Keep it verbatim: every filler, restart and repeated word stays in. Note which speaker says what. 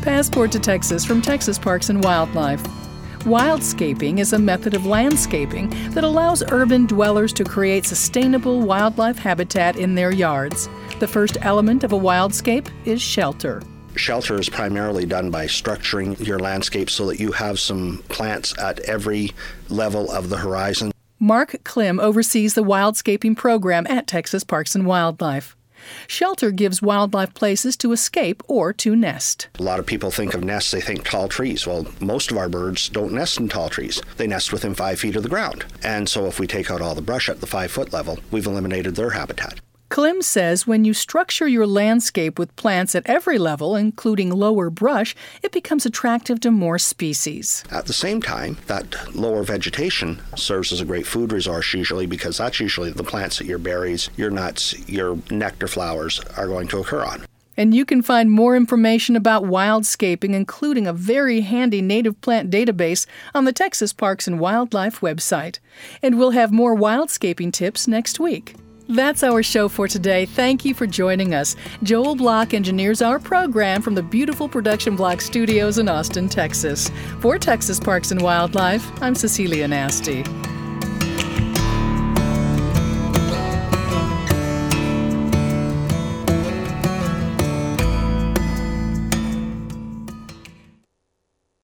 Speaker 1: Passport to Texas from Texas Parks and Wildlife. Wildscaping is a method of landscaping that allows urban dwellers to create sustainable wildlife habitat in their yards. The first element of a wildscape is shelter.
Speaker 2: Shelter is primarily done by structuring your landscape so that you have some plants at every level of the horizon.
Speaker 1: Mark Klim oversees the wildscaping program at Texas Parks and Wildlife. Shelter gives wildlife places to escape or to nest.
Speaker 2: A lot of people think of nests, they think tall trees. Well, most of our birds don't nest in tall trees. They nest within five feet of the ground. And so if we take out all the brush at the five-foot level, we've eliminated their habitat.
Speaker 1: Klim says when you structure your landscape with plants at every level, including lower brush, it becomes attractive to more species.
Speaker 2: At the same time, that lower vegetation serves as a great food resource usually, because that's usually the plants that your berries, your nuts, your nectar flowers are going to occur on.
Speaker 1: And you can find more information about wildscaping, including a very handy native plant database, on the Texas Parks and Wildlife website. And we'll have more wildscaping tips next week. That's our show for today. Thank you for joining us. Joel Block engineers our program from the beautiful Production Block Studios in Austin, Texas. For Texas Parks and Wildlife, I'm Cecilia Nasty.